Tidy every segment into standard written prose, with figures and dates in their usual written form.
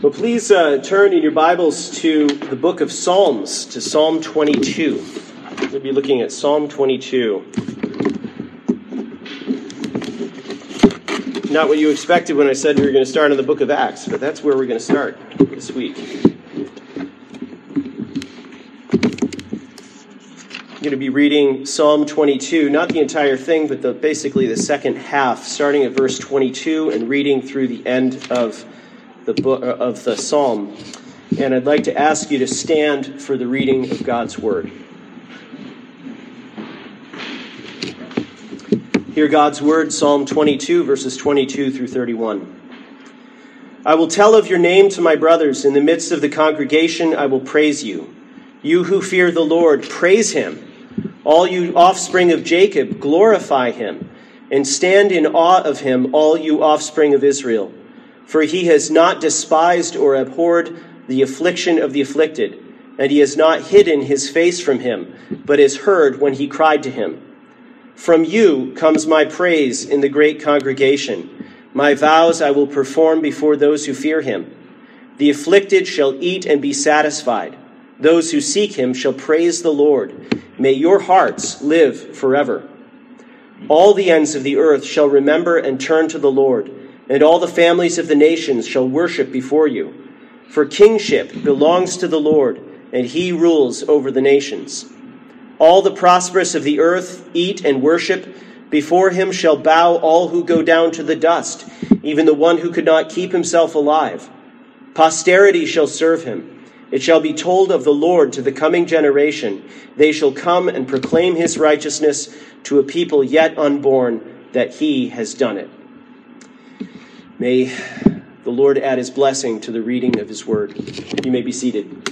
Well, please turn in your Bibles to the book of Psalms, to Psalm 22. We'll be looking at Psalm 22. Not what you expected when I said we were going to start in the book of Acts, but that's where we're going to start this week. I'm going to be reading Psalm 22, not the entire thing, but basically the second half, starting at verse 22 and reading through the end of the book of the psalm. And I'd like to ask you to stand for the reading of God's word. Hear God's word, Psalm 22, verses 22 through 31. I will tell of your name to my brothers. In the midst of the congregation, I will praise you. You who fear the Lord, praise him. All you offspring of Jacob, glorify him. And stand in awe of him, all you offspring of Israel. For he has not despised or abhorred the affliction of the afflicted, and he has not hidden his face from him, but has heard when he cried to him. From you comes my praise in the great congregation. My vows I will perform before those who fear him. The afflicted shall eat and be satisfied. Those who seek him shall praise the Lord. May your hearts live forever. All the ends of the earth shall remember and turn to the Lord, and all the families of the nations shall worship before you. For kingship belongs to the Lord, and he rules over the nations. All the prosperous of the earth eat and worship. Before him shall bow all who go down to the dust, even the one who could not keep himself alive. Posterity shall serve him. It shall be told of the Lord to the coming generation. They shall come and proclaim his righteousness to a people yet unborn, that he has done it. May the Lord add his blessing to the reading of his word. You may be seated.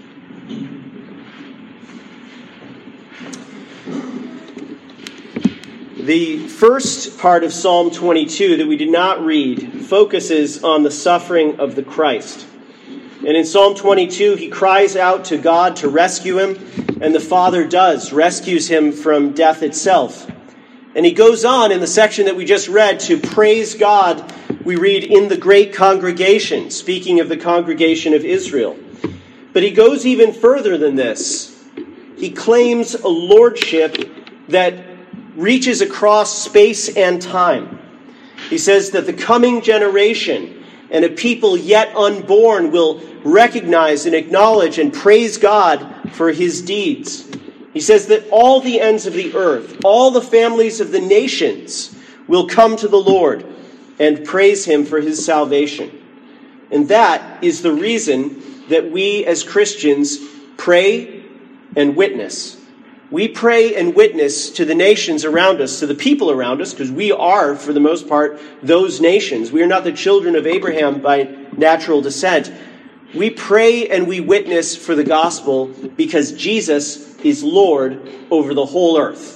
The first part of Psalm 22 that we did not read focuses on the suffering of the Christ. And in Psalm 22, he cries out to God to rescue him, and the Father rescues him from death itself. And he goes on in the section that we just read to praise God. We read, in the great congregation, speaking of the congregation of Israel. But he goes even further than this. He claims a lordship that reaches across space and time. He says that the coming generation and a people yet unborn will recognize and acknowledge and praise God for his deeds. He says that all the ends of the earth, all the families of the nations will come to the Lord and praise him for his salvation. And that is the reason that we as Christians pray and witness. We pray and witness to the nations around us, to the people around us, because we are, for the most part, those nations. We are not the children of Abraham by natural descent. We pray and we witness for the gospel because Jesus is Lord over the whole earth.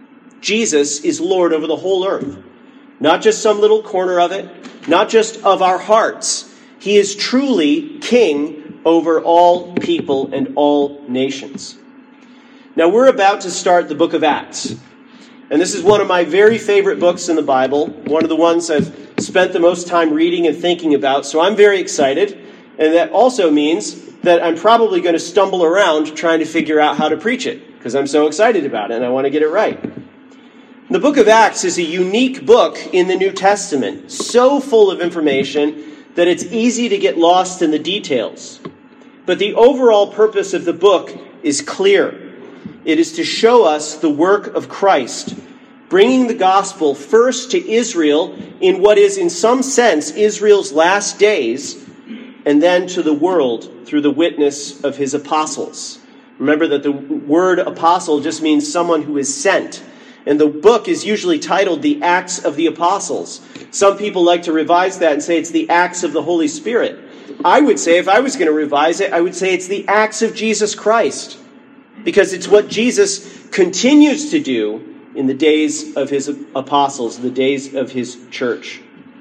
Jesus is Lord over the whole earth. Not just some little corner of it, not just of our hearts. He is truly king over all people and all nations. Now, we're about to start the book of Acts. And this is one of my very favorite books in the Bible, one of the ones I've spent the most time reading and thinking about. So I'm very excited. And that also means that I'm probably going to stumble around trying to figure out how to preach it, because I'm so excited about it and I want to get it right. The book of Acts is a unique book in the New Testament, so full of information that it's easy to get lost in the details. But the overall purpose of the book is clear. It is to show us the work of Christ, bringing the gospel first to Israel in what is, in some sense, Israel's last days, and then to the world through the witness of his apostles. Remember that the word apostle just means someone who is sent. And the book is usually titled The Acts of the Apostles. Some people like to revise that and say it's the Acts of the Holy Spirit. I would say, if I was going to revise it, I would say it's the Acts of Jesus Christ. Because it's what Jesus continues to do in the days of his apostles, the days of his church.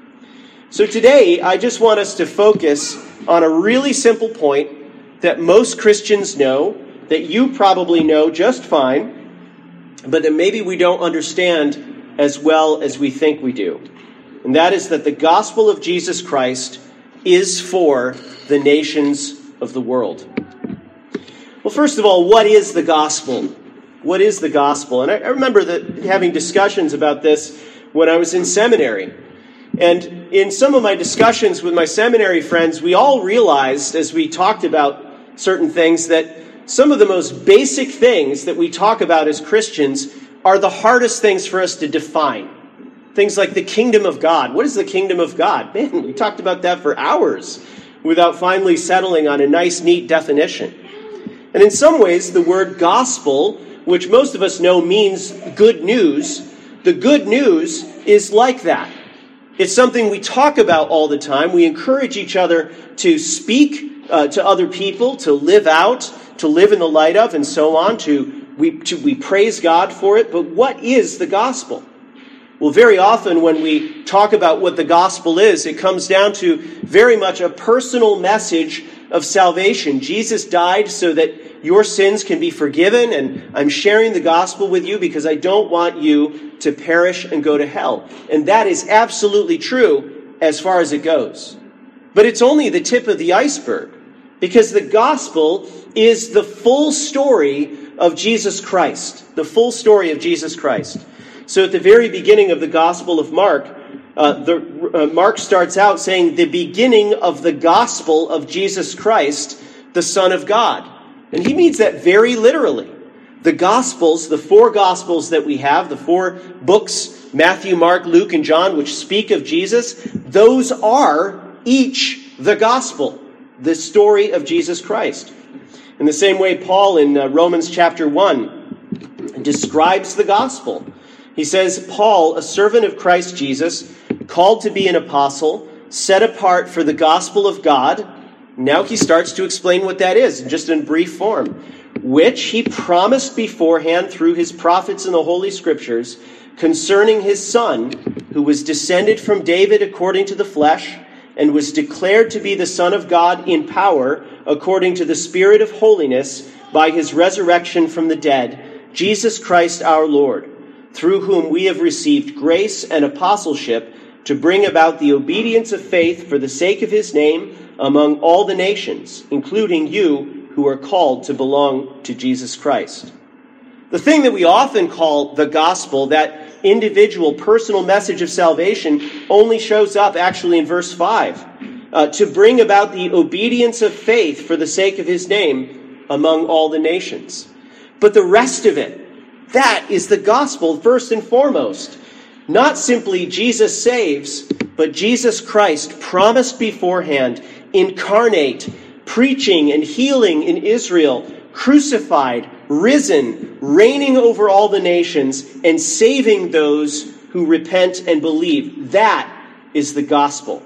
So today, I just want us to focus on a really simple point that most Christians know, that you probably know just fine, but that maybe we don't understand as well as we think we do. And that is that the gospel of Jesus Christ is for the nations of the world. Well, first of all, what is the gospel? What is the gospel? And I remember having discussions about this when I was in seminary. And in some of my discussions with my seminary friends, we all realized as we talked about certain things that some of the most basic things that we talk about as Christians are the hardest things for us to define. Things like the kingdom of God. What is the kingdom of God? Man, we talked about that for hours without finally settling on a nice, neat definition. And in some ways, the word gospel, which most of us know means good news, the good news is like that. It's something we talk about all the time. We encourage each other to speak to other people, to live out, to live in the light of, and so on. We praise God for it. But what is the gospel? Well, very often when we talk about what the gospel is, it comes down to very much a personal message of salvation. Jesus died so that your sins can be forgiven, and I'm sharing the gospel with you because I don't want you to perish and go to hell. And that is absolutely true as far as it goes. But it's only the tip of the iceberg, because the gospel is the full story of Jesus Christ. The full story of Jesus Christ. So at the very beginning of the Gospel of Mark, Mark starts out saying the beginning of the gospel of Jesus Christ, the Son of God. And he means that very literally. The Gospels, the four Gospels that we have, the four books, Matthew, Mark, Luke, and John, which speak of Jesus, those are each the gospel, the story of Jesus Christ. In the same way, Paul in Romans chapter 1 describes the gospel. He says, Paul, a servant of Christ Jesus, called to be an apostle, set apart for the gospel of God. Now he starts to explain what that is, just in brief form, which he promised beforehand through his prophets in the Holy Scriptures concerning his Son, who was descended from David according to the flesh, and was declared to be the Son of God in power according to the Spirit of holiness by his resurrection from the dead, Jesus Christ our Lord, through whom we have received grace and apostleship to bring about the obedience of faith for the sake of his name among all the nations, including you who are called to belong to Jesus Christ. The thing that we often call the gospel, that individual personal message of salvation, only shows up actually in verse 5, to bring about the obedience of faith for the sake of his name among all the nations. But the rest of it, that is the gospel first and foremost. Not simply Jesus saves, but Jesus Christ promised beforehand, incarnate, preaching and healing in Israel, crucified, risen, reigning over all the nations, and saving those who repent and believe. That is the gospel.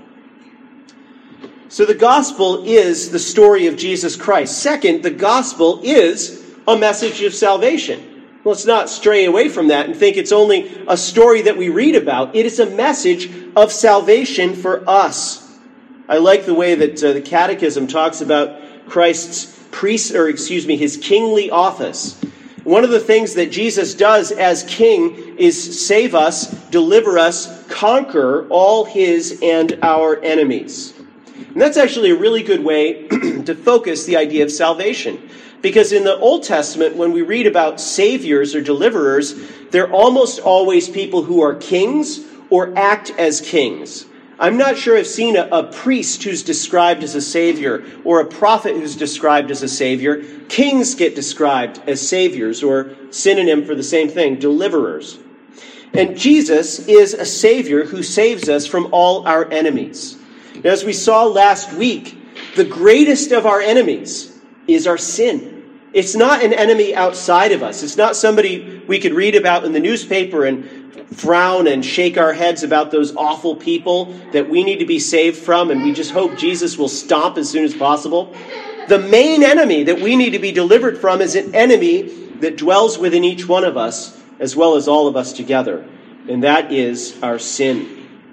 So the gospel is the story of Jesus Christ. Second, the gospel is a message of salvation. Let's not stray away from that and think it's only a story that we read about. It is a message of salvation for us. I like the way that the Catechism talks about Christ's his kingly office. One of the things that Jesus does as king is save us, deliver us, conquer all his and our enemies. And that's actually a really good way to focus the idea of salvation. Because in the Old Testament, when we read about saviors or deliverers, they're almost always people who are kings or act as kings. I'm not sure I've seen a priest who's described as a savior or a prophet who's described as a savior. Kings get described as saviors, or synonym for the same thing, deliverers. And Jesus is a savior who saves us from all our enemies. Now, as we saw last week, the greatest of our enemies is our sin. It's not an enemy outside of us. It's not somebody we could read about in the newspaper and frown and shake our heads about those awful people that we need to be saved from, and we just hope Jesus will stomp as soon as possible. The main enemy that we need to be delivered from is an enemy that dwells within each one of us, as well as all of us together, and that is our sin.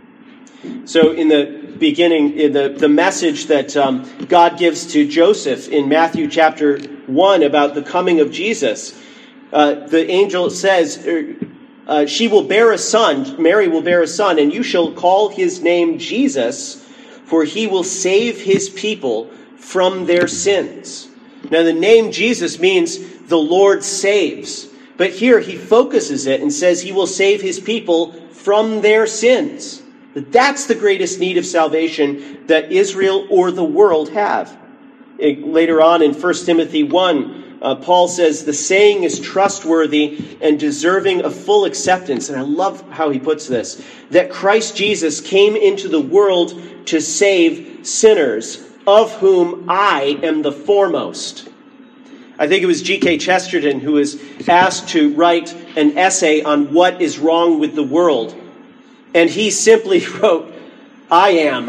So in the beginning, in the message that God gives to Joseph in Matthew chapter 1 about the coming of Jesus, the angel says, she will bear a son, Mary will bear a son, and you shall call his name Jesus, for he will save his people from their sins. Now, the name Jesus means the Lord saves. But here he focuses it and says he will save his people from their sins. That's the greatest need of salvation that Israel or the world have. Later on in 1 Timothy 1, Paul says, the saying is trustworthy and deserving of full acceptance. And I love how he puts this, that Christ Jesus came into the world to save sinners, of whom I am the foremost. I think it was G.K. Chesterton who was asked to write an essay on what is wrong with the world. And he simply wrote, I am,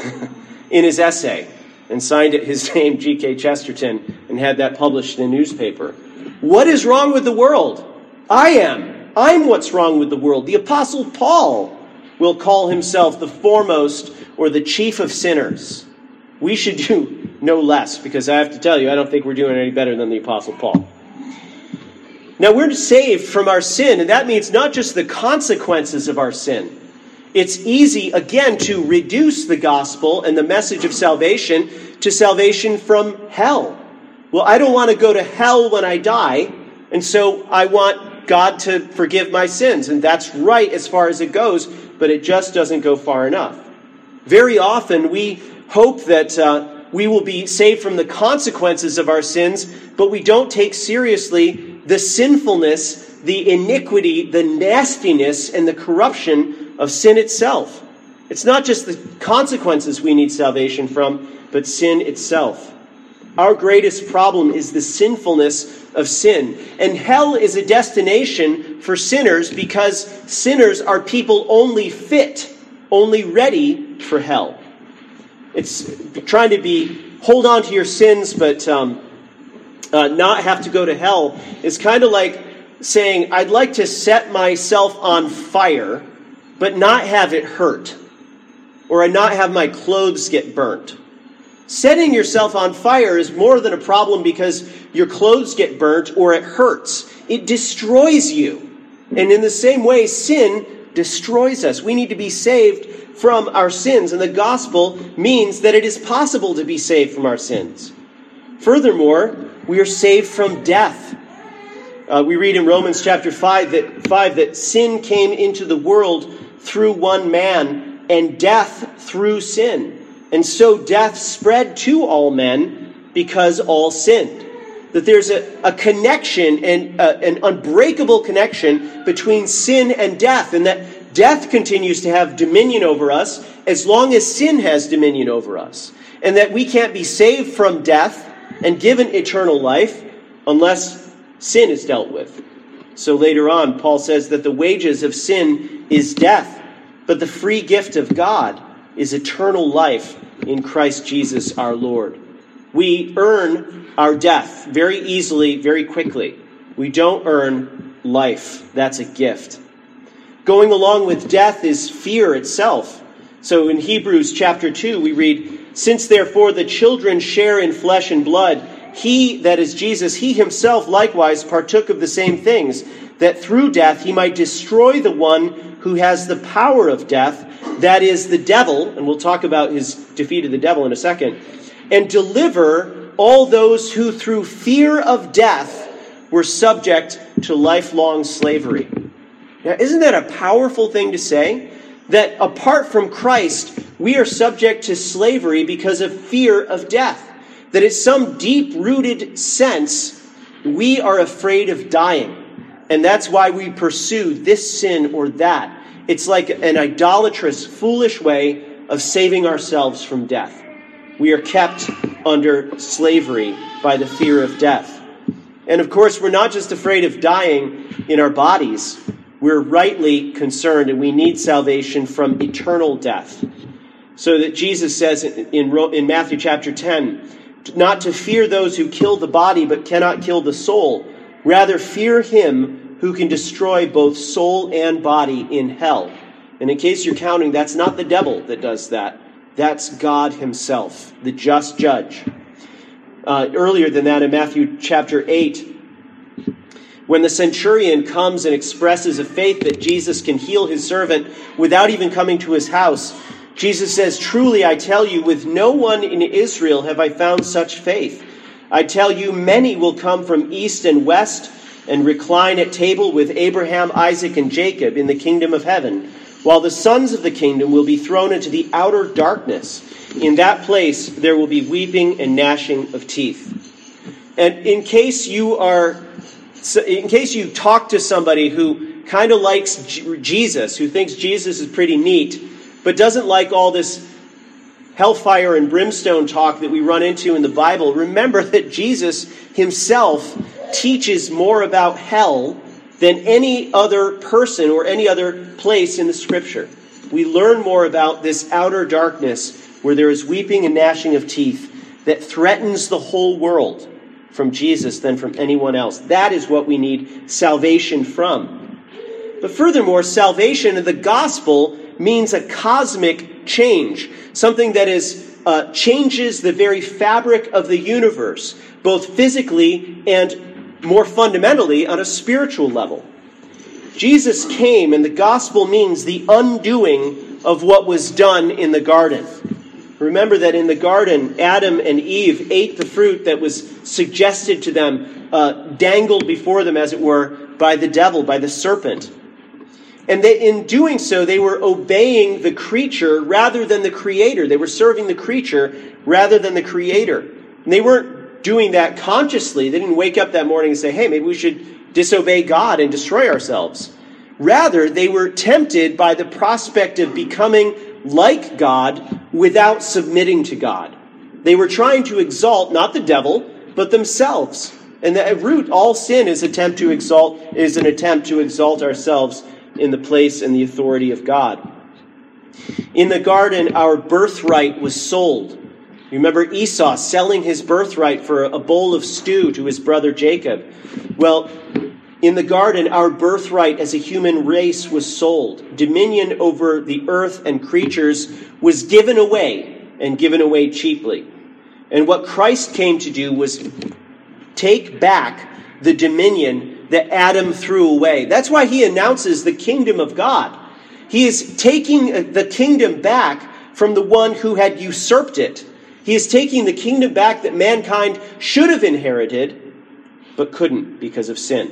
in his essay, and signed it his name, G.K. Chesterton, and had that published in a newspaper. What is wrong with the world? I am. I'm what's wrong with the world. The Apostle Paul will call himself the foremost or the chief of sinners. We should do no less, because I have to tell you, I don't think we're doing any better than the Apostle Paul. Now, we're saved from our sin, and that means not just the consequences of our sin. It's easy, again, to reduce the gospel and the message of salvation to salvation from hell. Well, I don't want to go to hell when I die, and so I want God to forgive my sins. And that's right as far as it goes, but it just doesn't go far enough. Very often, we hope that we will be saved from the consequences of our sins, but we don't take seriously the sinfulness, the iniquity, the nastiness, and the corruption of sin itself. It's not just the consequences we need salvation from, but sin itself. Our greatest problem is the sinfulness of sin. And hell is a destination for sinners because sinners are people only fit, only ready for hell. It's trying to hold on to your sins, but not have to go to hell is kind of like saying, I'd like to set myself on fire, but not have it hurt, or not have my clothes get burnt. Setting yourself on fire is more than a problem because your clothes get burnt or it hurts. It destroys you. And in the same way, sin destroys us. We need to be saved from our sins, and the gospel means that it is possible to be saved from our sins. Furthermore, we are saved from death. We read in Romans chapter 5 that sin came into the world through one man, and death through sin. And so death spread to all men because all sinned. That there's a connection, and an unbreakable connection between sin and death, and that death continues to have dominion over us as long as sin has dominion over us. And that we can't be saved from death and given eternal life unless sin is dealt with. So later on, Paul says that the wages of sin is death, but the free gift of God is eternal life in Christ Jesus our Lord. We earn our death very easily, very quickly. We don't earn life. That's a gift. Going along with death is fear itself. So in Hebrews chapter 2, we read, since therefore the children share in flesh and blood, he, that is Jesus, he himself likewise partook of the same things, that through death he might destroy the one who has the power of death, that is the devil, and we'll talk about his defeat of the devil in a second, and deliver all those who through fear of death were subject to lifelong slavery. Now, isn't that a powerful thing to say? That apart from Christ, we are subject to slavery because of fear of death. That in some deep-rooted sense, we are afraid of dying. And that's why we pursue this sin or that. It's like an idolatrous, foolish way of saving ourselves from death. We are kept under slavery by the fear of death. And of course, we're not just afraid of dying in our bodies. We're rightly concerned, and we need salvation from eternal death. So that Jesus says in Matthew chapter 10, not to fear those who kill the body but cannot kill the soul. Rather, fear him who can destroy both soul and body in hell. And in case you're counting, that's not the devil that does that. That's God himself, the just judge. Earlier than that, in Matthew chapter 8, when the centurion comes and expresses a faith that Jesus can heal his servant without even coming to his house, Jesus says, "Truly I tell you, with no one in Israel have I found such faith. I tell you, many will come from east and west and recline at table with Abraham, Isaac, and Jacob in the kingdom of heaven, while the sons of the kingdom will be thrown into the outer darkness. In that place there will be weeping and gnashing of teeth." And in case you talk to somebody who kind of likes Jesus, who thinks Jesus is pretty neat, but doesn't like all this hellfire and brimstone talk that we run into in the Bible, remember that Jesus himself teaches more about hell than any other person or any other place in the Scripture. We learn more about this outer darkness where there is weeping and gnashing of teeth that threatens the whole world from Jesus than from anyone else. That is what we need salvation from. But furthermore, salvation in the gospel means a cosmic change, something that changes the very fabric of the universe, both physically and more fundamentally on a spiritual level. Jesus came, and the gospel means the undoing of what was done in the garden. Remember that in the garden, Adam and Eve ate the fruit that was suggested to them, dangled before them, as it were, by the devil, by the serpent. And in doing so, they were obeying the creature rather than the creator. They were serving the creature rather than the creator. And they weren't doing that consciously. They didn't wake up that morning and say, hey, maybe we should disobey God and destroy ourselves. Rather, they were tempted by the prospect of becoming like God without submitting to God. They were trying to exalt not the devil, but themselves. And at root, all sin is an attempt to exalt ourselves in the place and the authority of God. In the garden, our birthright was sold. Remember Esau selling his birthright for a bowl of stew to his brother Jacob. Well, in the garden, our birthright as a human race was sold. Dominion over the earth and creatures was given away, and given away cheaply. And what Christ came to do was take back the dominion that Adam threw away. That's why he announces the kingdom of God. He is taking the kingdom back from the one who had usurped it. He is taking the kingdom back that mankind should have inherited, but couldn't because of sin.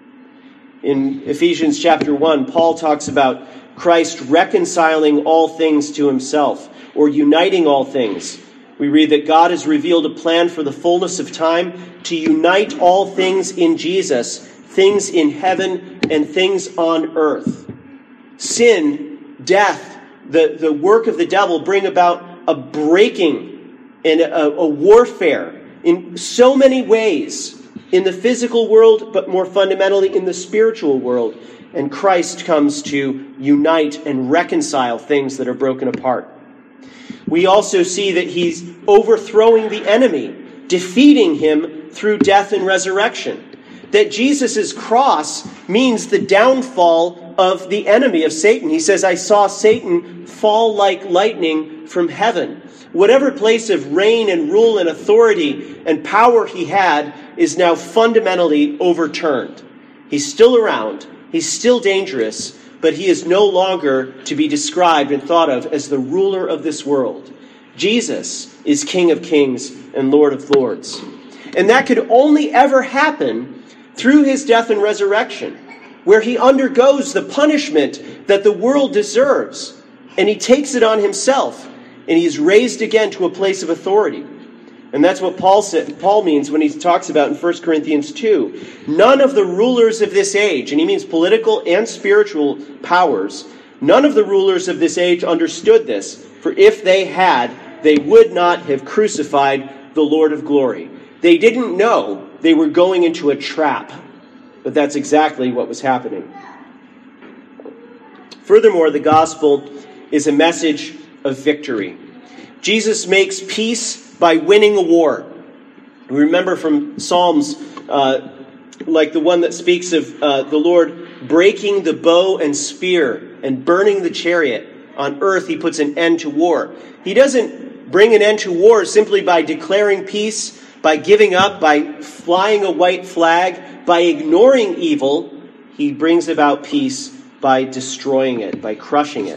In Ephesians chapter 1, Paul talks about Christ reconciling all things to himself, or uniting all things. We read that God has revealed a plan for the fullness of time to unite all things in Jesus, things in heaven and things on earth. Sin, death, the work of the devil bring about a breaking and a warfare in so many ways in the physical world, but more fundamentally in the spiritual world. And Christ comes to unite and reconcile things that are broken apart. We also see that he's overthrowing the enemy, defeating him through death and resurrection. That Jesus' cross means the downfall of the enemy, of Satan. He says, I saw Satan fall like lightning from heaven. Whatever place of reign and rule and authority and power he had is now fundamentally overturned. He's still around. He's still dangerous, but he is no longer to be described and thought of as the ruler of this world. Jesus is King of Kings and Lord of Lords. And that could only ever happen through his death and resurrection, where he undergoes the punishment that the world deserves, and he takes it on himself, and he is raised again to a place of authority. And that's what Paul means when he talks about in 1 Corinthians 2. None of the rulers of this age, and he means political and spiritual powers, none of the rulers of this age understood this, for if they had, they would not have crucified the Lord of glory. They didn't know they were going into a trap, but that's exactly what was happening. Furthermore, the gospel is a message of victory. Jesus makes peace by winning a war. We remember from Psalms, like the one that speaks of the Lord breaking the bow and spear and burning the chariot. On earth, he puts an end to war. He doesn't bring an end to war simply by declaring peace, by giving up, by flying a white flag, by ignoring evil. He brings about peace by destroying it, by crushing it.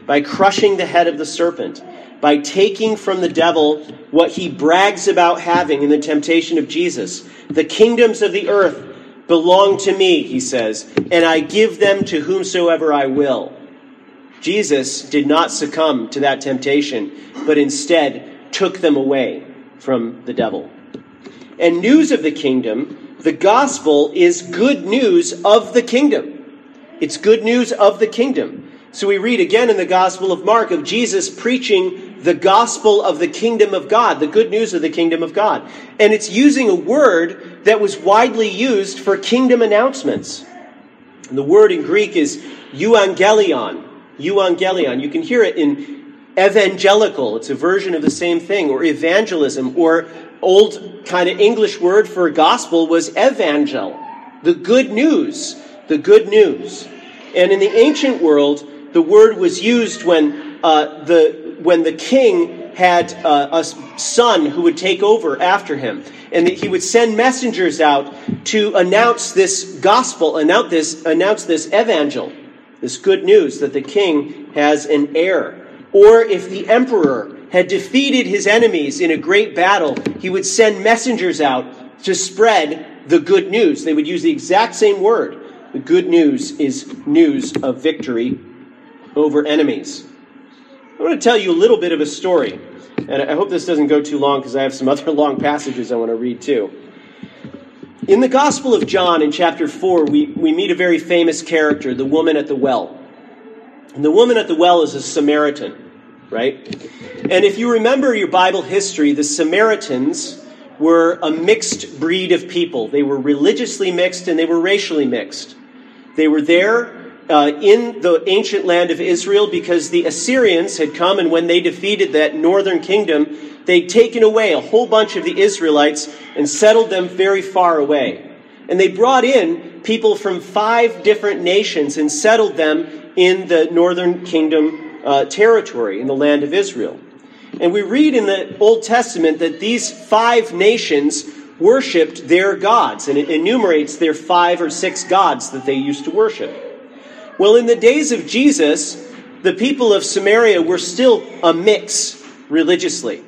by crushing the head of the serpent, by taking from the devil what he brags about having in the temptation of Jesus. The kingdoms of the earth belong to me, he says, and I give them to whomsoever I will. Jesus did not succumb to that temptation, but instead took them away from the devil. And news of the kingdom, the gospel, is good news of the kingdom. It's good news of the kingdom. So we read again in the Gospel of Mark of Jesus preaching the gospel of the kingdom of God, the good news of the kingdom of God. And it's using a word that was widely used for kingdom announcements. And the word in Greek is euangelion. Euangelion. You can hear it in evangelical. It's a version of the same thing. Or evangelism. Or old kind of English word for gospel was evangel. The good news. The good news. And in the ancient world, the word was used when the king had a son who would take over after him. And that he would send messengers out to announce this gospel, announce this evangel, this good news that the king has an heir. Or if the emperor had defeated his enemies in a great battle, he would send messengers out to spread the good news. They would use the exact same word. The good news is news of victory over enemies. I want to tell you a little bit of a story. And I hope this doesn't go too long because I have some other long passages I want to read too. In the Gospel of John in chapter 4, we meet a very famous character, the woman at the well. And the woman at the well is a Samaritan, right? And if you remember your Bible history, the Samaritans were a mixed breed of people. They were religiously mixed and they were racially mixed. They were there in the ancient land of Israel because the Assyrians had come, and when they defeated that northern kingdom, they'd taken away a whole bunch of the Israelites and settled them very far away. And they brought in people from 5 different nations and settled them in the northern kingdom territory in the land of Israel. And we read in the Old Testament that these 5 nations worshipped their gods, and it enumerates their 5 or 6 gods that they used to worship. Well, in the days of Jesus, the people of Samaria were still a mix religiously.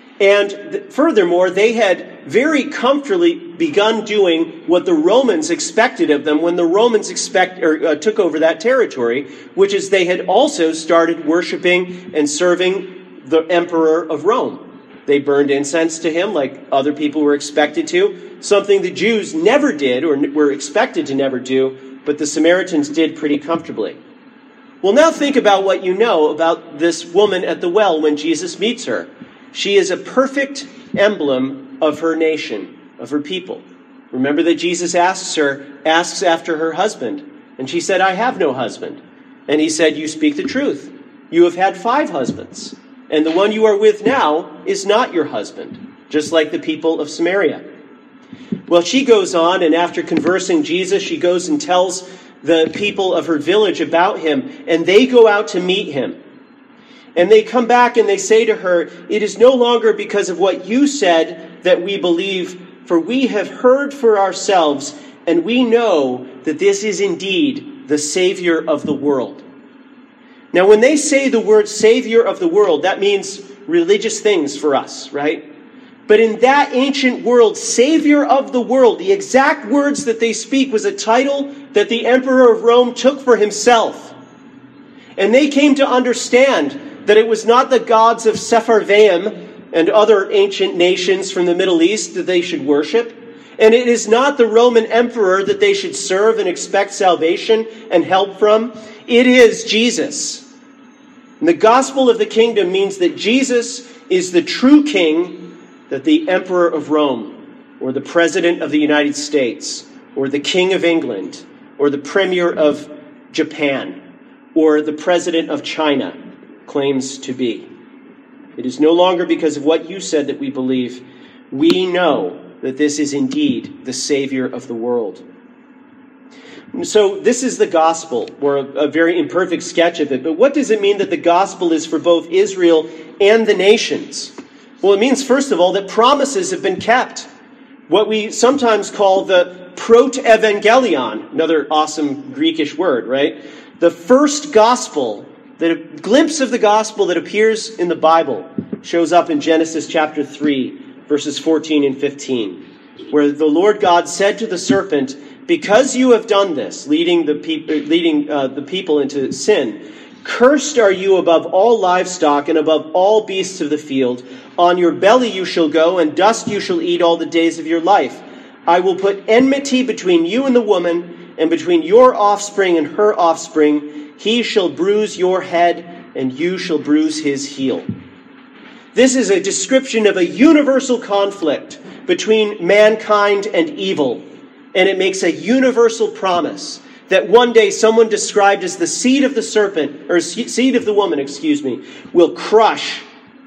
And furthermore, they had very comfortably begun doing what the Romans expected of them when the Romans took over that territory, which is they had also started worshiping and serving the emperor of Rome. They burned incense to him like other people were expected to, something the Jews never did or were expected to never do, but the Samaritans did pretty comfortably. Well, now think about what you know about this woman at the well when Jesus meets her. She is a perfect emblem of her nation, of her people. Remember that Jesus asks after her husband, and she said, I have no husband. And he said, you speak the truth. You have had 5 husbands, and the one you are with now is not your husband, just like the people of Samaria. Well, she goes on, and after conversing Jesus, she goes and tells the people of her village about him, and they go out to meet him. And they come back and they say to her, it is no longer because of what you said that we believe, for we have heard for ourselves, and we know that this is indeed the Savior of the world. Now, when they say the word Savior of the world, that means religious things for us, right? But in that ancient world, Savior of the world, the exact words that they speak was a title that the Emperor of Rome took for himself. And they came to understand that it was not the gods of Sepharvaim and other ancient nations from the Middle East that they should worship. And it is not the Roman emperor that they should serve and expect salvation and help from. It is Jesus. And the gospel of the kingdom means that Jesus is the true king that the Emperor of Rome, or the President of the United States, or the King of England, or the Premier of Japan, or the President of China claims to be. It is no longer because of what you said that we believe. We know that this is indeed the Savior of the world. So this is the gospel, or a very imperfect sketch of it. But what does it mean that the gospel is for both Israel and the nations? Well, it means, first of all, that promises have been kept. What we sometimes call the proto-evangelion, another awesome Greekish word, right? The first gospel that a glimpse of the gospel that appears in the Bible shows up in Genesis chapter 3, verses 14 and 15, where the Lord God said to the serpent, "Because you have done this," leading the people into sin, "cursed are you above all livestock and above all beasts of the field. On your belly you shall go, and dust you shall eat all the days of your life. I will put enmity between you and the woman, and between your offspring and her offspring. He shall bruise your head, and you shall bruise his heel." This is a description of a universal conflict between mankind and evil, and it makes a universal promise that one day someone described as the seed of the serpent, or seed of the woman, will crush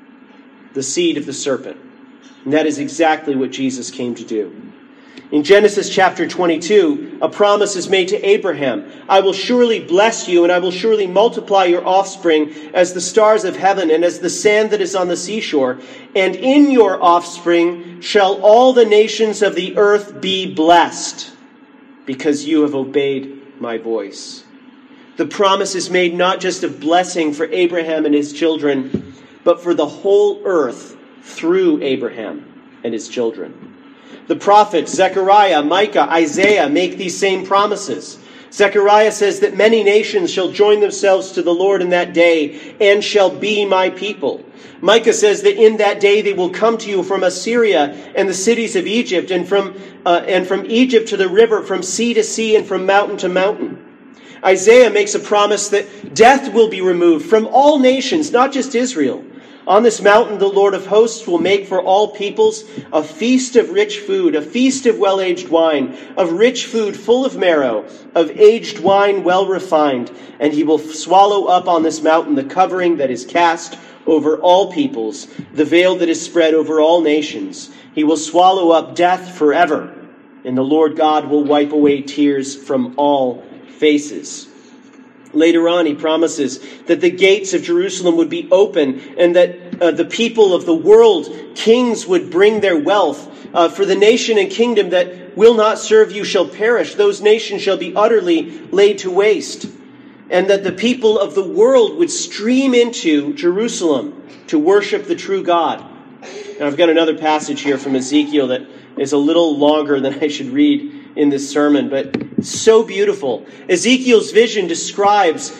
the seed of the serpent. And that is exactly what Jesus came to do. In Genesis chapter 22, a promise is made to Abraham. "I will surely bless you, and I will surely multiply your offspring as the stars of heaven and as the sand that is on the seashore. And in your offspring shall all the nations of the earth be blessed, because you have obeyed my voice." The promise is made not just of blessing for Abraham and his children, but for the whole earth through Abraham and his children. The prophets Zechariah, Micah, Isaiah make these same promises. Zechariah says that many nations shall join themselves to the Lord in that day and shall be my people. Micah says that in that day they will come to you from Assyria and the cities of Egypt, and from Egypt to the river, from sea to sea, and from mountain to mountain. Isaiah makes a promise that death will be removed from all nations, not just Israel. On this mountain, the Lord of hosts will make for all peoples a feast of rich food, a feast of well-aged wine, of rich food full of marrow, of aged wine well refined. And he will swallow up on this mountain the covering that is cast over all peoples, the veil that is spread over all nations. He will swallow up death forever, and the Lord God will wipe away tears from all faces. Later on, he promises that the gates of Jerusalem would be open, and that the people of the world, kings, would bring their wealth. For the nation and kingdom that will not serve you shall perish. Those nations shall be utterly laid to waste. And that the people of the world would stream into Jerusalem to worship the true God. Now, I've got another passage here from Ezekiel that is a little longer than I should read in this sermon, but so beautiful. Ezekiel's vision describes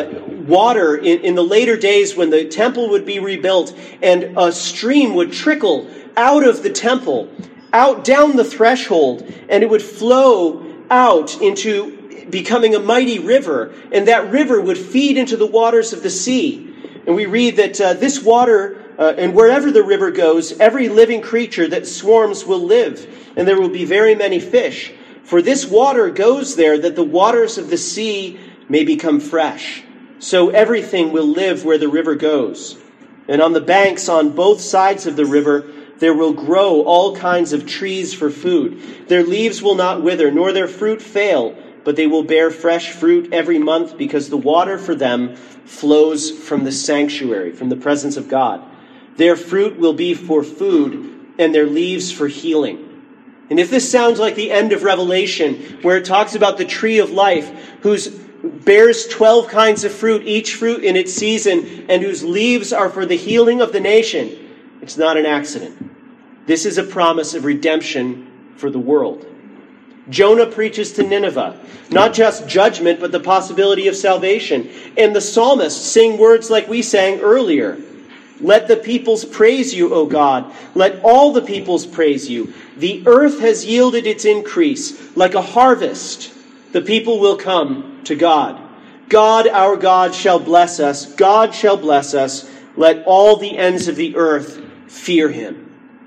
water in the later days when the temple would be rebuilt, and a stream would trickle out of the temple, out down the threshold, and it would flow out into becoming a mighty river, and that river would feed into the waters of the sea. And we read that this water, and wherever the river goes, every living creature that swarms will live, and there will be very many fish. For this water goes there, that the waters of the sea may become fresh. So everything will live where the river goes. And on the banks on both sides of the river, there will grow all kinds of trees for food. Their leaves will not wither, nor their fruit fail, but they will bear fresh fruit every month, because the water for them flows from the sanctuary, from the presence of God. Their fruit will be for food, and their leaves for healing. And if this sounds like the end of Revelation, where it talks about the tree of life, whose bears 12 kinds of fruit, each fruit in its season, and whose leaves are for the healing of the nation, it's not an accident. This is a promise of redemption for the world. Jonah preaches to Nineveh, not just judgment, but the possibility of salvation. And the psalmists sing words like we sang earlier. Let the peoples praise you, O God. Let all the peoples praise you. The earth has yielded its increase. Like a harvest, the people will come to God. God, our God, shall bless us. God shall bless us. Let all the ends of the earth fear him.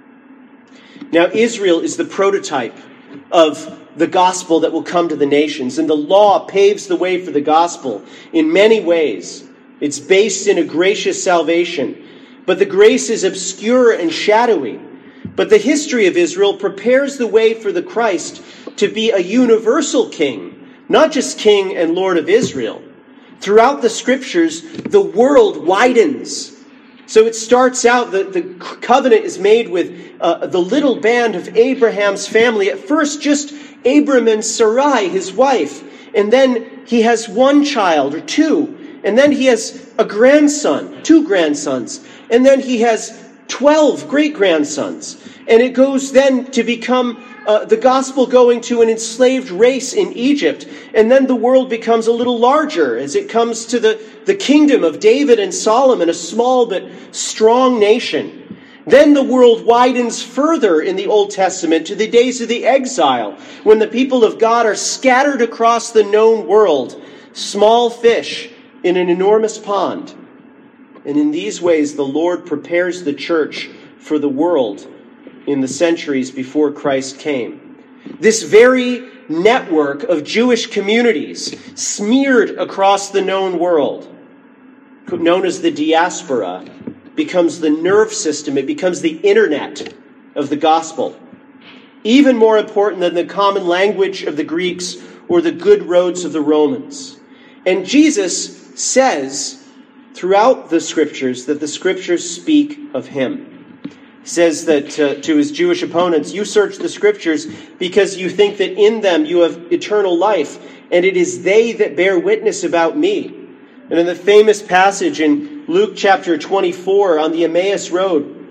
Now, Israel is the prototype of the gospel that will come to the nations, and the law paves the way for the gospel in many ways. It's based in a gracious salvation, but the grace is obscure and shadowy. But the history of Israel prepares the way for the Christ to be a universal king, not just king and Lord of Israel. Throughout the scriptures, the world widens. So it starts out, the covenant is made with the little band of Abraham's family. At first, just Abram and Sarai, his wife. And then he has one child or two. And then he has a grandson, 2 grandsons. And then he has 12 great-grandsons. And it goes then to become the gospel going to an enslaved race in Egypt. And then the world becomes a little larger as it comes to the kingdom of David and Solomon, a small but strong nation. Then the world widens further in the Old Testament to the days of the exile, when the people of God are scattered across the known world, small fish in an enormous pond. And in these ways, the Lord prepares the church for the world in the centuries before Christ came. This very network of Jewish communities smeared across the known world, known as the diaspora, becomes the nerve system. It becomes the internet of the gospel. Even more important than the common language of the Greeks or the good roads of the Romans. And Jesus says throughout the scriptures that the scriptures speak of him. He says that to his Jewish opponents, you search the scriptures because you think that in them you have eternal life, and it is they that bear witness about me. And in the famous passage in Luke chapter 24 on the Emmaus Road,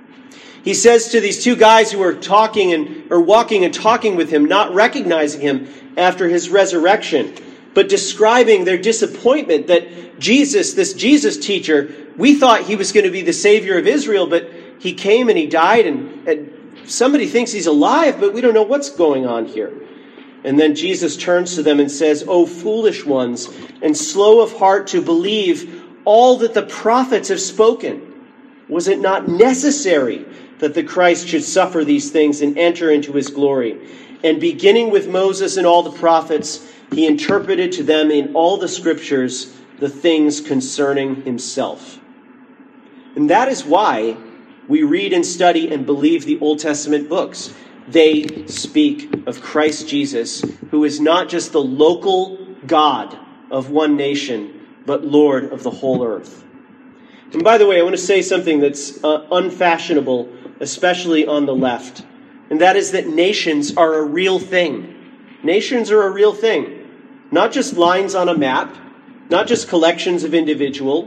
he says to these 2 guys who are walking and talking with him, not recognizing him after his resurrection, but describing their disappointment that Jesus, this Jesus teacher, we thought he was going to be the Savior of Israel, but he came and he died, and somebody thinks he's alive, but we don't know what's going on here. And then Jesus turns to them and says, "O foolish ones, and slow of heart to believe all that the prophets have spoken. Was it not necessary that the Christ should suffer these things and enter into his glory? And beginning with Moses and all the prophets, he interpreted to them in all the scriptures the things concerning himself." And that is why we read and study and believe the Old Testament books. They speak of Christ Jesus, who is not just the local God of one nation, but Lord of the whole earth. And by the way, I want to say something that's unfashionable, especially on the left. And that is that nations are a real thing. Nations are a real thing. Not just lines on a map, not just collections of individual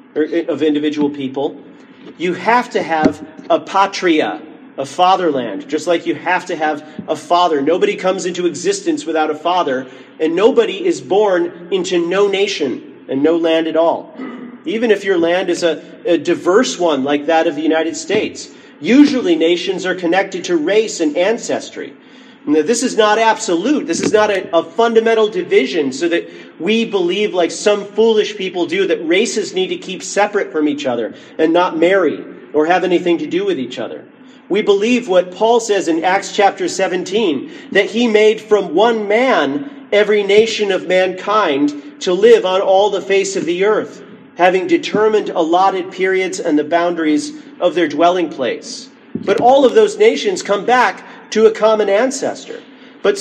people. You have to have a patria, a fatherland, just like you have to have a father. Nobody comes into existence without a father, and nobody is born into no nation and no land at all. Even if your land is a diverse one like that of the United States. Usually nations are connected to race and ancestry. Now, this is not absolute. This is not a fundamental division so that we believe, like some foolish people do, that races need to keep separate from each other and not marry or have anything to do with each other. We believe what Paul says in Acts chapter 17, that he made from one man every nation of mankind to live on all the face of the earth, having determined allotted periods and the boundaries of their dwelling place. But all of those nations come back to a common ancestor. But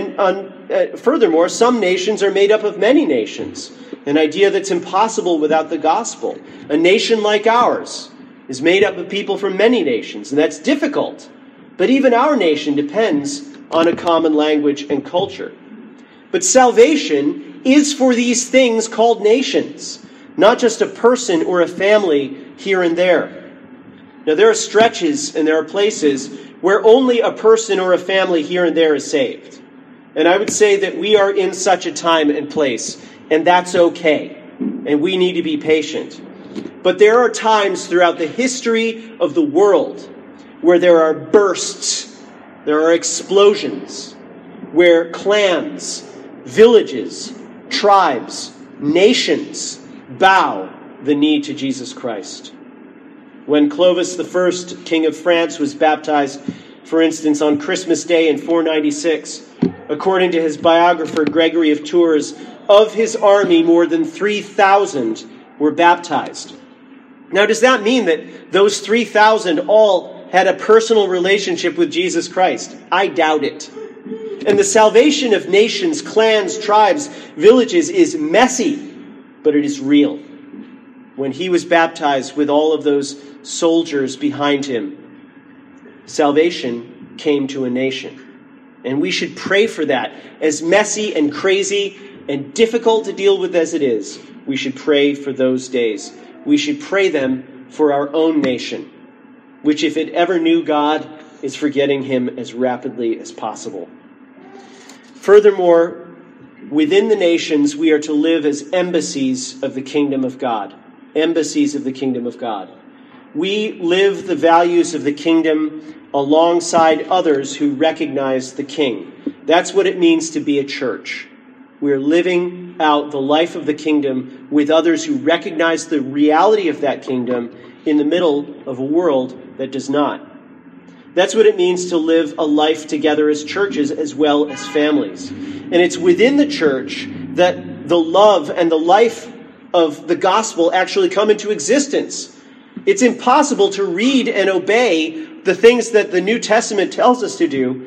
furthermore, some nations are made up of many nations, an idea that's impossible without the gospel. A nation like ours is made up of people from many nations, and that's difficult. But even our nation depends on a common language and culture. But salvation is for these things called nations, not just a person or a family here and there. Now, there are stretches and there are places where only a person or a family here and there is saved. And I would say that we are in such a time and place, and that's okay. And we need to be patient. But there are times throughout the history of the world where there are bursts, there are explosions, where clans, villages, tribes, nations bow the knee to Jesus Christ. When Clovis I, King of France, was baptized, for instance, on Christmas Day in 496, according to his biographer Gregory of Tours, of his army more than 3,000 were baptized. Now, does that mean that those 3,000 all had a personal relationship with Jesus Christ? I doubt it. And the salvation of nations, clans, tribes, villages is messy, but it is real. When he was baptized with all of those soldiers behind him, salvation came to a nation. And we should pray for that. As messy and crazy and difficult to deal with as it is, we should pray for those days. We should pray them for our own nation, which, if it ever knew God, is forgetting him as rapidly as possible. Furthermore, within the nations, we are to live as embassies of the kingdom of God. Embassies of the kingdom of God. We live the values of the kingdom alongside others who recognize the king. That's what it means to be a church. We are living out the life of the kingdom with others who recognize the reality of that kingdom in the middle of a world that does not. That's what it means to live a life together as churches as well as families. And it's within the church that the love and the life of the gospel actually come into existence. It's impossible to read and obey the things that the New Testament tells us to do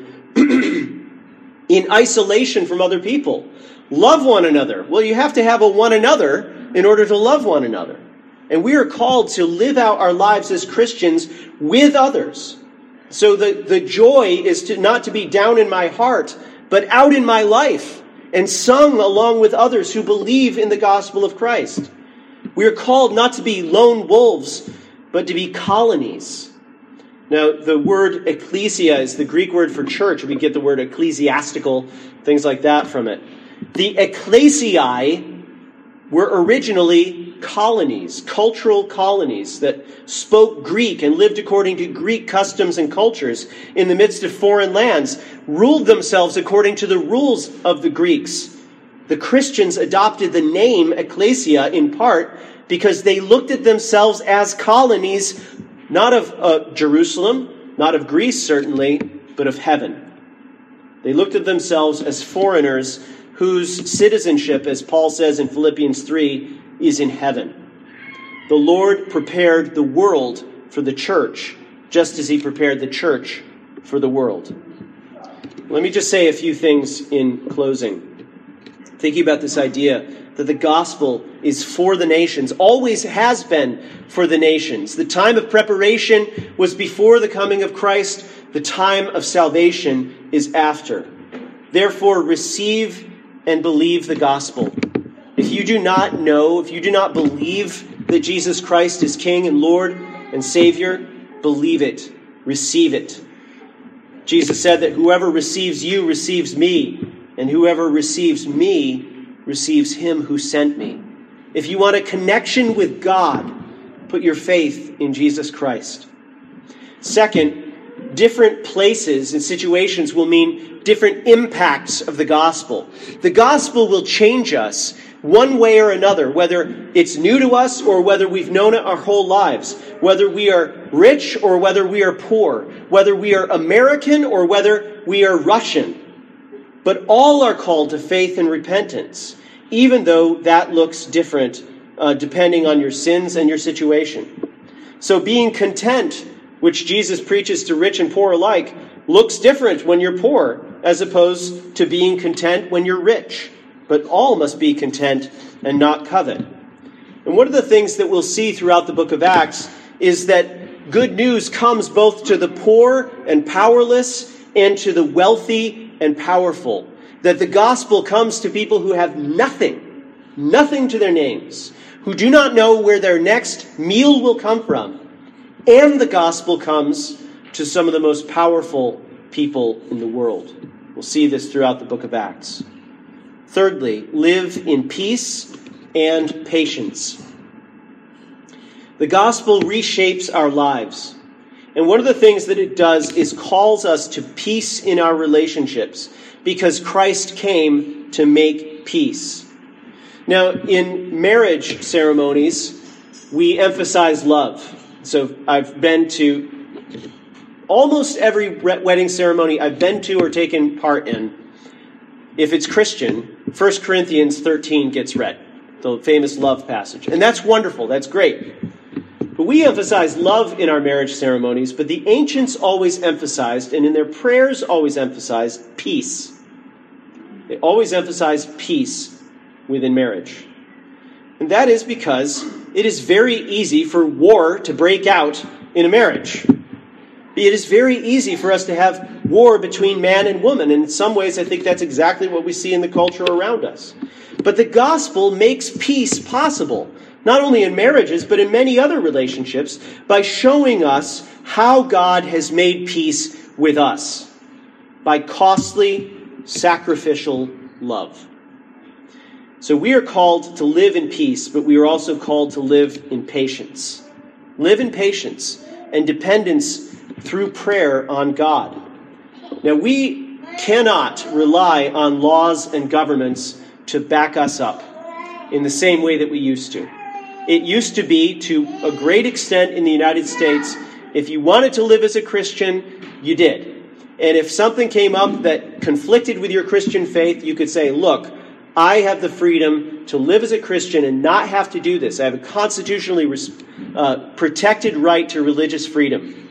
in isolation from other people. Love one another. Well, you have to have a one another in order to love one another. And we are called to live out our lives as Christians with others. So the joy is to not to be down in my heart, but out in my life and sung along with others who believe in the gospel of Christ. We are called not to be lone wolves, but to be colonies. Now, the word ecclesia is the Greek word for church. We get the word ecclesiastical, things like that from it. The ecclesiae were originally colonies, cultural colonies that spoke Greek and lived according to Greek customs and cultures in the midst of foreign lands, ruled themselves according to the rules of the Greeks. The Christians adopted the name ecclesia in part because they looked at themselves as colonies, not of Jerusalem, not of Greece certainly, but of heaven. They looked at themselves as foreigners whose citizenship, as Paul says in Philippians 3, is in heaven. The Lord prepared the world for the church, just as he prepared the church for the world. Let me just say a few things in closing. Thinking about this idea that the gospel is for the nations, always has been for the nations. The time of preparation was before the coming of Christ. The time of salvation is after. Therefore, receive and believe the gospel. If you do not know, if you do not believe that Jesus Christ is King and Lord and Savior, believe it, receive it. Jesus said that whoever receives you receives me, and whoever receives me receives him who sent me. If you want a connection with God, put your faith in Jesus Christ. Second, different places and situations will mean different impacts of the gospel. The gospel will change us one way or another, whether it's new to us or whether we've known it our whole lives, whether we are rich or whether we are poor, whether we are American or whether we are Russian. But all are called to faith and repentance, even though that looks different depending on your sins and your situation. So being content, which Jesus preaches to rich and poor alike, looks different when you're poor as opposed to being content when you're rich. But all must be content and not covet. And one of the things that we'll see throughout the book of Acts is that good news comes both to the poor and powerless and to the wealthy and powerful. That the gospel comes to people who have nothing to their names, who do not know where their next meal will come from. And the gospel comes to some of the most powerful people in the world. We'll see this throughout the book of Acts. Thirdly, live in peace and patience. The gospel reshapes our lives. And one of the things that it does is calls us to peace in our relationships, because Christ came to make peace. Now, in marriage ceremonies, we emphasize love. So I've been to almost every wedding ceremony I've been to or taken part in. If it's Christian, 1 Corinthians 13 gets read, the famous love passage. And that's wonderful. That's great. But we emphasize love in our marriage ceremonies, but the ancients always emphasized, and in their prayers always emphasized, peace. They always emphasized peace within marriage. And that is because it is very easy for war to break out in a marriage. It is very easy for us to have war between man and woman. And in some ways, I think that's exactly what we see in the culture around us. But the gospel makes peace possible, not only in marriages, but in many other relationships, by showing us how God has made peace with us by costly, sacrificial love. So we are called to live in peace, but we are also called to live in patience. Live in patience and dependence through prayer on God. Now, we cannot rely on laws and governments to back us up in the same way that we used to. It used to be, to a great extent in the United States, if you wanted to live as a Christian, you did. And if something came up that conflicted with your Christian faith, you could say, look, I have the freedom to live as a Christian and not have to do this. I have a constitutionally protected right to religious freedom.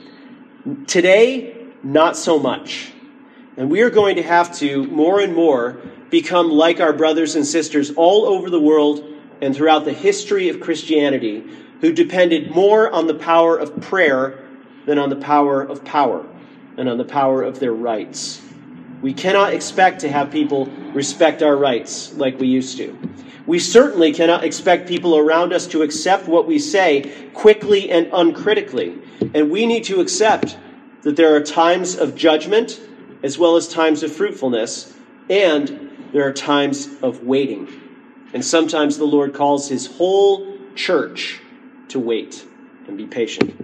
Today, not so much. And we are going to have to, more and more, become like our brothers and sisters all over the world and throughout the history of Christianity, who depended more on the power of prayer than on the power of power and on the power of their rights. We cannot expect to have people respect our rights like we used to. We certainly cannot expect people around us to accept what we say quickly and uncritically. And we need to accept that there are times of judgment as well as times of fruitfulness, and there are times of waiting. And sometimes the Lord calls his whole church to wait and be patient.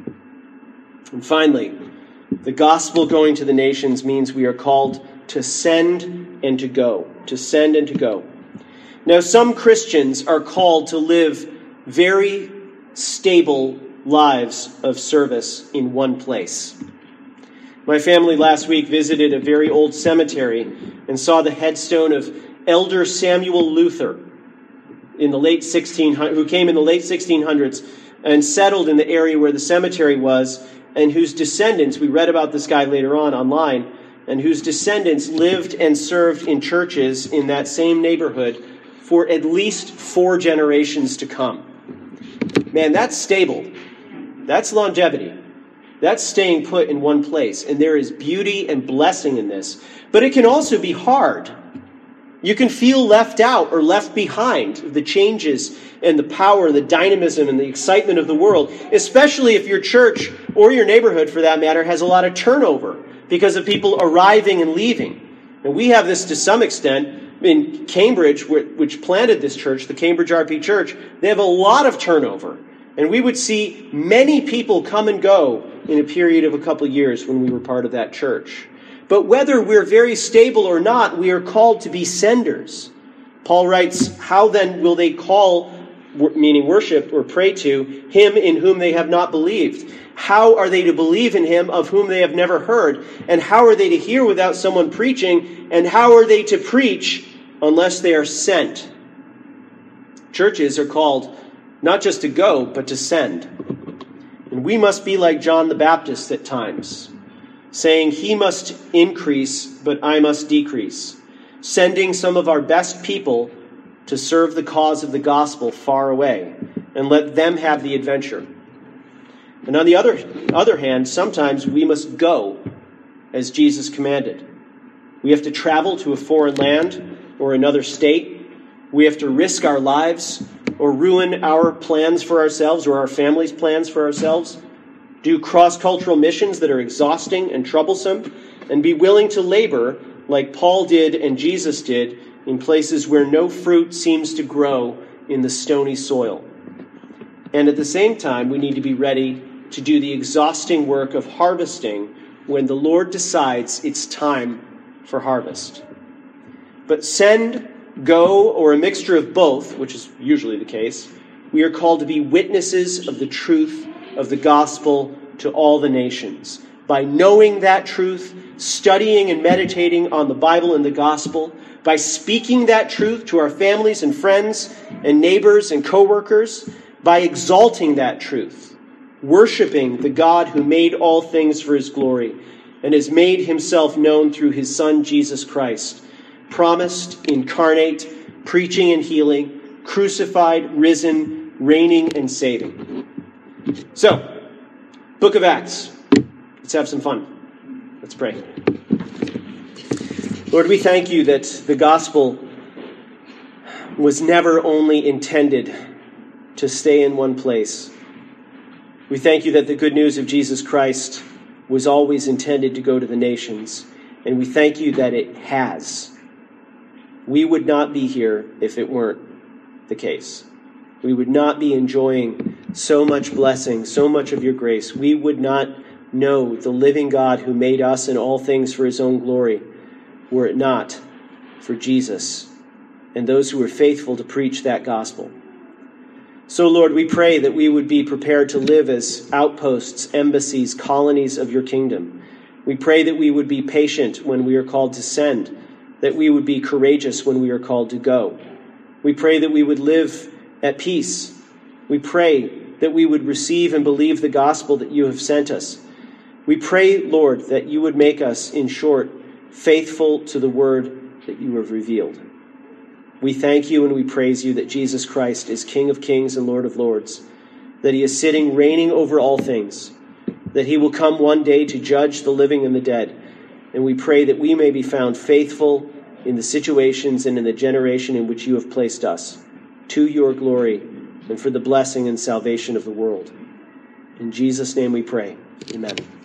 And finally, the gospel going to the nations means we are called to send and to go. To send and to go. Now, some Christians are called to live very stable lives of service in one place. My family last week visited a very old cemetery and saw the headstone of Elder Samuel Luther in the late 1600s, who came in the late 1600s and settled in the area where the cemetery was, and whose descendants, we read about this guy later on online, and whose descendants lived and served in churches in that same neighborhood for at least 4 generations to come. Man, that's stable. That's longevity. That's staying put in one place. And there is beauty and blessing in this. But it can also be hard. You can feel left out or left behind the changes and the power and the dynamism and the excitement of the world, especially if your church or your neighborhood, for that matter, has a lot of turnover because of people arriving and leaving. And we have this to some extent in Cambridge, which planted this church, the Cambridge RP Church. They have a lot of turnover. And we would see many people come and go in a period of a couple of years when we were part of that church. But whether we're very stable or not, we are called to be senders. Paul writes, how then will they call, meaning worship or pray to, him in whom they have not believed? How are they to believe in him of whom they have never heard? And how are they to hear without someone preaching? And how are they to preach unless they are sent? Churches are called not just to go, but to send. And we must be like John the Baptist at times, saying, he must increase, but I must decrease, sending some of our best people to serve the cause of the gospel far away, and let them have the adventure. And on the other hand, sometimes we must go as Jesus commanded. We have to travel to a foreign land or another state. We have to risk our lives or ruin our plans for ourselves or our family's plans for ourselves. Do cross-cultural missions that are exhausting and troublesome, and be willing to labor like Paul did and Jesus did in places where no fruit seems to grow in the stony soil. And at the same time, we need to be ready to do the exhausting work of harvesting when the Lord decides it's time for harvest. But send, go, or a mixture of both, which is usually the case, we are called to be witnesses of the truth of the gospel to all the nations. By knowing that truth, studying and meditating on the Bible and the gospel, by speaking that truth to our families and friends and neighbors and co-workers, by exalting that truth, worshiping the God who made all things for his glory and has made himself known through his Son, Jesus Christ, promised, incarnate, preaching and healing, crucified, risen, reigning, and saving. So, Book of Acts. Let's have some fun. Let's pray. Lord, we thank you that the gospel was never only intended to stay in one place. We thank you that the good news of Jesus Christ was always intended to go to the nations, and we thank you that it has. We would not be here if it weren't the case. We would not be enjoying so much blessing, so much of your grace. We would not know the living God who made us and all things for his own glory, were it not for Jesus and those who were faithful to preach that gospel. So, Lord, we pray that we would be prepared to live as outposts, embassies, colonies of your kingdom. We pray that we would be patient when we are called to send, that we would be courageous when we are called to go. We pray that we would live at peace. We pray that we would receive and believe the gospel that you have sent us. We pray, Lord, that you would make us, in short, faithful to the word that you have revealed. We thank you and we praise you that Jesus Christ is King of kings and Lord of lords, that he is sitting, reigning over all things, that he will come one day to judge the living and the dead. And we pray that we may be found faithful in the situations and in the generation in which you have placed us, to your glory and for the blessing and salvation of the world. In Jesus' name we pray. Amen.